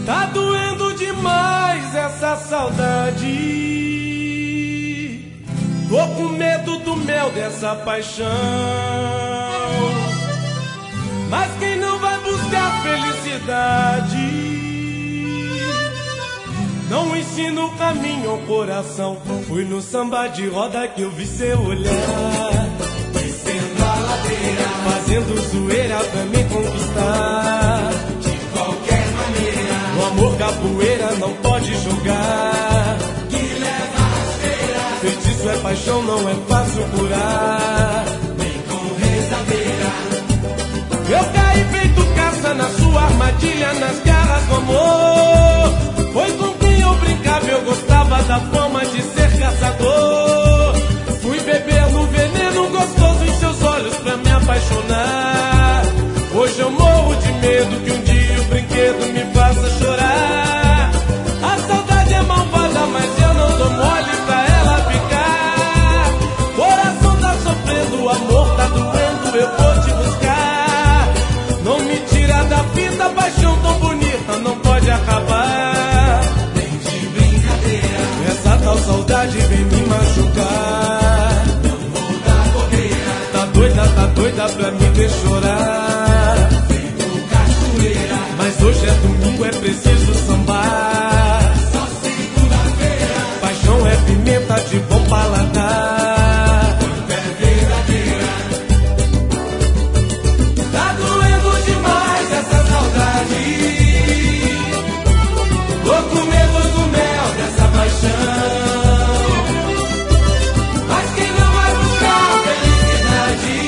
Tá doendo demais essa saudade. Tô com medo do mel dessa paixão. Mas quem não vai buscar felicidade não ensina o caminho ao coração. Fui no samba de roda que eu vi seu olhar, descendo a ladeira, fazendo zoeira pra me conquistar. De qualquer maneira, o amor capoeira não pode jogar, que leva a rasteira. Feitiço é paixão, não é fácil curar, nem com rezadeira. Eu caí feito caça na sua armadilha, nas garras do amor. Foi com quem eu brincava, eu gostava da fama de ser caçador. Fui beber no veneno gostoso em seus olhos pra me apaixonar. Hoje eu morro de medo que um dia o brinquedo me faça chorar. A saudade é malvada, mas eu não dou mole pra ela ficar. Coração tá sofrendo, o amor tá doendo, eu vou te buscar. Não me tira da fita, paixão tão bonita não pode acabar. Nem de brincadeira, essa tal saudade vem me machucar. Não vou dar bobeira, tá doida pra me ver chorar. Feito cachoeira, mas hoje é domingo, é preciso sambar. Só segunda-feira, paixão é pimenta de bom paladar. Quando é verdadeira, tá doendo demais essa saudade. Tô com medo do mel dessa paixão. Mas quem não vai buscar felicidade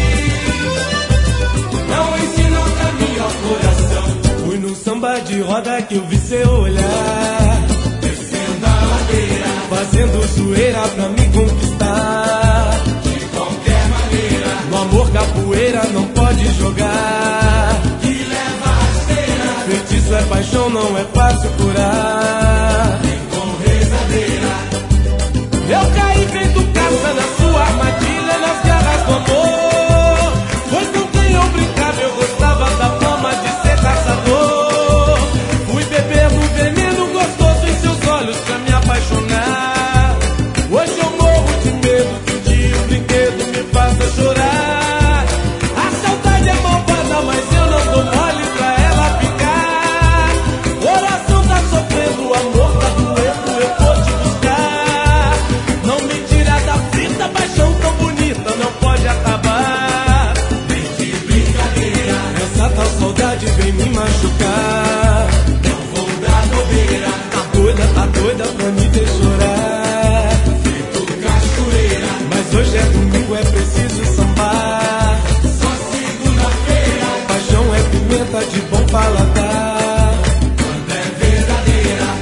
não ensina o caminho ao coração. Fui no samba de roda que eu vi seu olhar, descendo a ladeira, fazendo zoeira pra me conquistar. De qualquer maneira, no amor capoeira não pode jogar, que leva a rasteira. Feitiço é paixão, não é fácil curar, nem com rezadeira. Eu caí feito caça na sua armadilha, nas garras do amor. Foi com quem eu brincava, eu gostava da fama de ser caçador. Fui beber no veneno gostoso em seus olhos pra me apaixonar. Hoje eu morro de medo que um dia o brinquedo me faça chorar. A saudade é malvada, mas eu não dou mole pra ela ficar. Coração tá sofrendo, o amor tá doendo, eu vou te buscar. Não me tira da fita, paixão tão bonita não pode acabar. Nem de brincadeira, essa tal saudade vem me machucar. Não vou dar bobeira, tá doida pra me ver chorar. Feito cachoeira, mas hoje é domingo, é preciso sambar. Só segunda-feira, paixão é pimenta de bom paladar. Quando é verdadeira,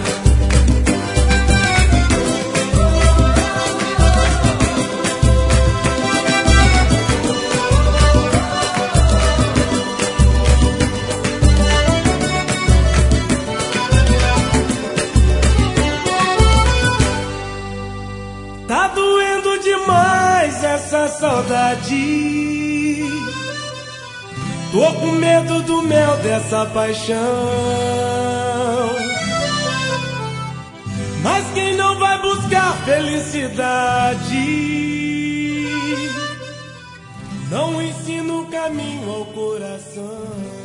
tá doendo demais essa saudade. Tô com medo do mel dessa paixão. Mas quem não vai buscar felicidade não ensina o caminho ao coração.